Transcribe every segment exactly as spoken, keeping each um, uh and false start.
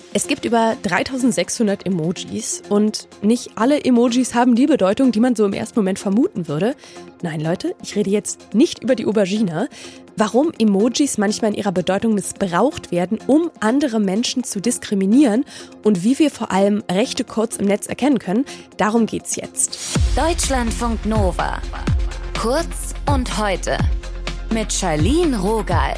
Es gibt über dreitausendsechshundert Emojis und nicht alle Emojis haben die Bedeutung, die man so im ersten Moment vermuten würde. Nein, Leute, ich rede jetzt nicht über die Aubergine. Warum Emojis manchmal in ihrer Bedeutung missbraucht werden, um andere Menschen zu diskriminieren und wie wir vor allem rechte Codes im Netz erkennen können, darum geht's jetzt. Deutschlandfunk Nova. Kurz und heute. Mit Charlene Rogal.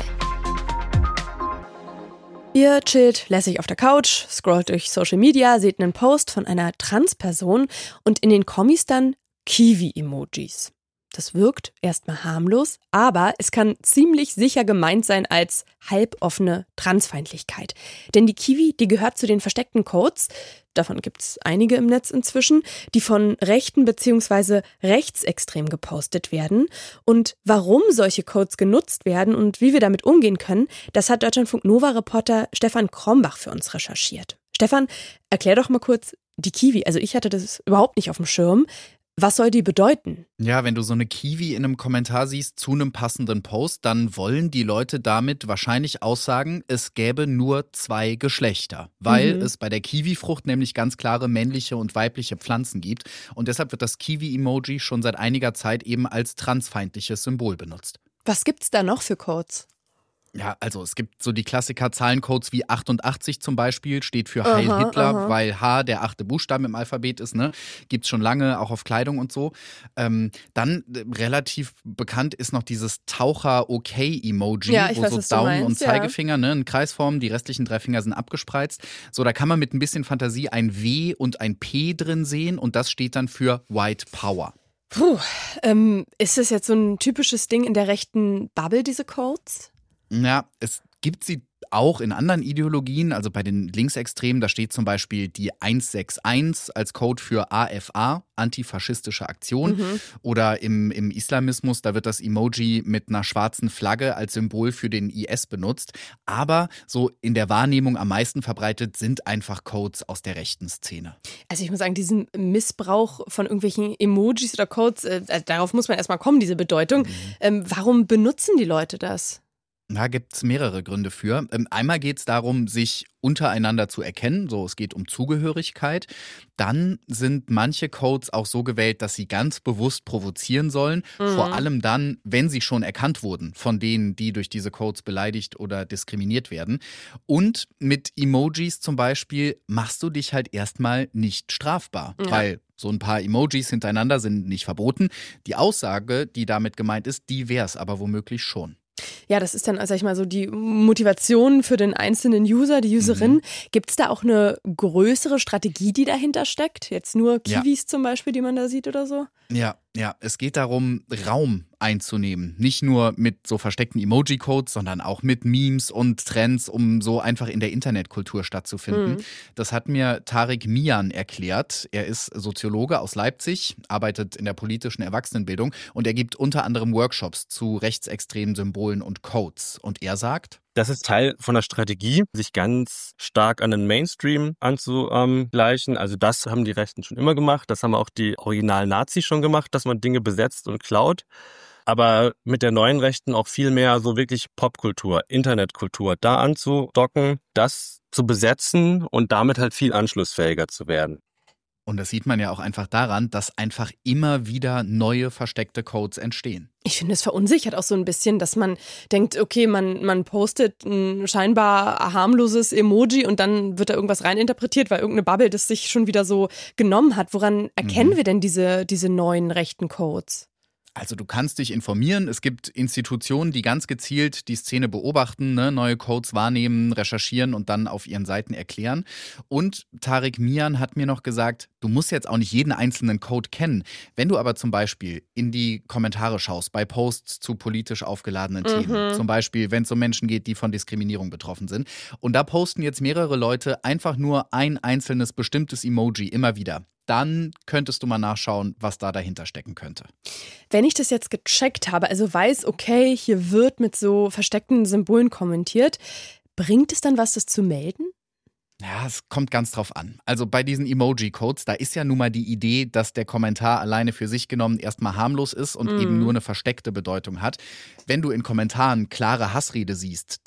Ihr chillt lässig auf der Couch, scrollt durch Social Media, seht einen Post von einer Transperson und in den Kommis dann Kiwi-Emojis. Das wirkt erstmal harmlos, aber es kann ziemlich sicher gemeint sein als halboffene Transfeindlichkeit. Denn die Kiwi, die gehört zu den versteckten Codes, davon gibt es einige im Netz inzwischen, die von Rechten bzw. rechtsextrem gepostet werden. Und warum solche Codes genutzt werden und wie wir damit umgehen können, das hat Deutschlandfunk Nova-Reporter Stefan Krombach für uns recherchiert. Stefan, erklär doch mal kurz die Kiwi. Also ich hatte das überhaupt nicht auf dem Schirm. Was soll die bedeuten? Ja, wenn du so eine Kiwi in einem Kommentar siehst zu einem passenden Post, dann wollen die Leute damit wahrscheinlich aussagen, es gäbe nur zwei Geschlechter, weil mhm. es bei der Kiwifrucht nämlich ganz klare männliche und weibliche Pflanzen gibt. Und deshalb wird das Kiwi-Emoji schon seit einiger Zeit eben als transfeindliches Symbol benutzt. Was gibt's da noch für Codes? Ja, also es gibt so die Klassiker-Zahlencodes wie achtundachtzig zum Beispiel, steht für Heil aha, Hitler, aha. weil H der achte Buchstabe im Alphabet ist, ne? Gibt's schon lange, auch auf Kleidung und so. Ähm, dann äh, relativ bekannt ist noch dieses Taucher-Okay-Emoji, ja, wo weiß, so was Daumen du und meinst, Zeigefinger, ne, in Kreisform, die restlichen drei Finger sind abgespreizt. So, da kann man mit ein bisschen Fantasie ein W und ein P drin sehen und das steht dann für White Power. Puh, ähm, ist das jetzt so ein typisches Ding in der rechten Bubble, diese Codes? Ja, es gibt sie auch in anderen Ideologien, also bei den Linksextremen, da steht zum Beispiel die hundertsechsundsechzig als Code für A F A, antifaschistische Aktion. Mhm. Oder im, im Islamismus, da wird das Emoji mit einer schwarzen Flagge als Symbol für den I S benutzt. Aber so in der Wahrnehmung am meisten verbreitet sind einfach Codes aus der rechten Szene. Also ich muss sagen, diesen Missbrauch von irgendwelchen Emojis oder Codes, äh, darauf muss man erstmal kommen, diese Bedeutung. Mhm. Ähm, warum benutzen die Leute das? Da gibt es mehrere Gründe für. Einmal geht es darum, sich untereinander zu erkennen, so es geht um Zugehörigkeit. Dann sind manche Codes auch so gewählt, dass sie ganz bewusst provozieren sollen. Mhm. Vor allem dann, wenn sie schon erkannt wurden von denen, die durch diese Codes beleidigt oder diskriminiert werden. Und mit Emojis zum Beispiel machst du dich halt erstmal nicht strafbar, ja. weil so ein paar Emojis hintereinander sind nicht verboten. Die Aussage, die damit gemeint ist, die wäre es aber womöglich schon. Ja, das ist dann, sag ich mal, so die Motivation für den einzelnen User, die Userin. Mhm. Gibt es da auch eine größere Strategie, die dahinter steckt? Jetzt nur Kiwis ja. zum Beispiel, die man da sieht oder so? Ja, ja, es geht darum, Raum einzunehmen. Nicht nur mit so versteckten Emoji-Codes, sondern auch mit Memes und Trends, um so einfach in der Internetkultur stattzufinden. Mhm. Das hat mir Tarek Mian erklärt. Er ist Soziologe aus Leipzig, arbeitet in der politischen Erwachsenenbildung und er gibt unter anderem Workshops zu rechtsextremen Symbolen und Codes. Und er sagt: Das ist Teil von der Strategie, sich ganz stark an den Mainstream anzugleichen. Also das haben die Rechten schon immer gemacht. Das haben auch die originalen Nazis schon gemacht, dass man Dinge besetzt und klaut. Aber mit der neuen Rechten auch viel mehr so wirklich Popkultur, Internetkultur da anzudocken, das zu besetzen und damit halt viel anschlussfähiger zu werden. Und das sieht man ja auch einfach daran, dass einfach immer wieder neue versteckte Codes entstehen. Ich finde, es verunsichert auch so ein bisschen, dass man denkt, okay, man, man postet ein scheinbar harmloses Emoji und dann wird da irgendwas reininterpretiert, weil irgendeine Bubble das sich schon wieder so genommen hat. Woran erkennen mhm. wir denn diese, diese neuen rechten Codes? Also du kannst dich informieren. Es gibt Institutionen, die ganz gezielt die Szene beobachten, ne, neue Codes wahrnehmen, recherchieren und dann auf ihren Seiten erklären. Und Tarek Mian hat mir noch gesagt, du musst jetzt auch nicht jeden einzelnen Code kennen. Wenn du aber zum Beispiel in die Kommentare schaust bei Posts zu politisch aufgeladenen mhm. Themen, zum Beispiel wenn es um Menschen geht, die von Diskriminierung betroffen sind, und da posten jetzt mehrere Leute einfach nur ein einzelnes bestimmtes Emoji immer wieder, dann könntest du mal nachschauen, was da dahinter stecken könnte. Wenn ich das jetzt gecheckt habe, also weiß, okay, hier wird mit so versteckten Symbolen kommentiert, bringt es dann was, das zu melden? Ja, es kommt ganz drauf an. Also bei diesen Emoji-Codes, da ist ja nun mal die Idee, dass der Kommentar alleine für sich genommen erstmal harmlos ist und mm. eben nur eine versteckte Bedeutung hat. Wenn du in Kommentaren klare Hassrede siehst, dann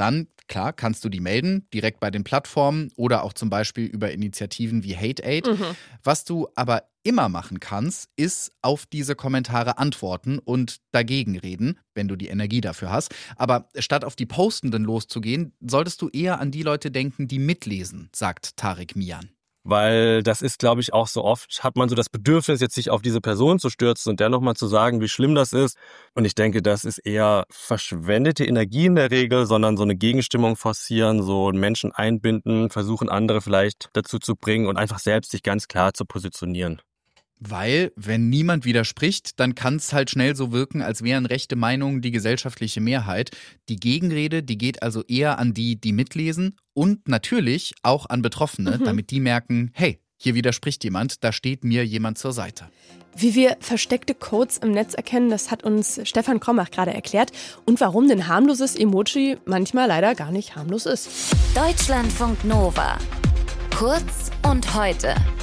Klar, kannst du die melden, direkt bei den Plattformen oder auch zum Beispiel über Initiativen wie HateAid. Mhm. Was du aber immer machen kannst, ist auf diese Kommentare antworten und dagegen reden, wenn du die Energie dafür hast. Aber statt auf die Postenden loszugehen, solltest du eher an die Leute denken, die mitlesen, sagt Tarek Mian. Weil das ist, glaube ich, auch so oft, hat man so das Bedürfnis, jetzt sich auf diese Person zu stürzen und der nochmal zu sagen, wie schlimm das ist. Und ich denke, das ist eher verschwendete Energie in der Regel, sondern so eine Gegenstimmung forcieren, so Menschen einbinden, versuchen andere vielleicht dazu zu bringen und einfach selbst sich ganz klar zu positionieren. Weil, wenn niemand widerspricht, dann kann es halt schnell so wirken, als wären rechte Meinungen die gesellschaftliche Mehrheit. Die Gegenrede, die geht also eher an die, die mitlesen und natürlich auch an Betroffene, mhm. damit die merken, hey, hier widerspricht jemand, da steht mir jemand zur Seite. Wie wir versteckte Codes im Netz erkennen, das hat uns Stefan Krommach gerade erklärt. Und warum ein harmloses Emoji manchmal leider gar nicht harmlos ist. Deutschlandfunk Nova. Kurz und heute.